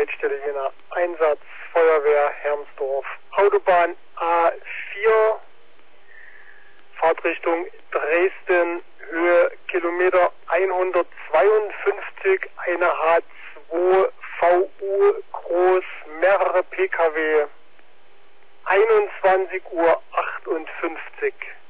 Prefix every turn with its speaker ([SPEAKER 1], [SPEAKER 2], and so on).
[SPEAKER 1] Leitstelle Jena. Einsatz Feuerwehr Hermsdorf. Autobahn A4, Fahrtrichtung Dresden, Höhe Kilometer 152, eine H2 VU groß, mehrere PKW. 21:58 Uhr.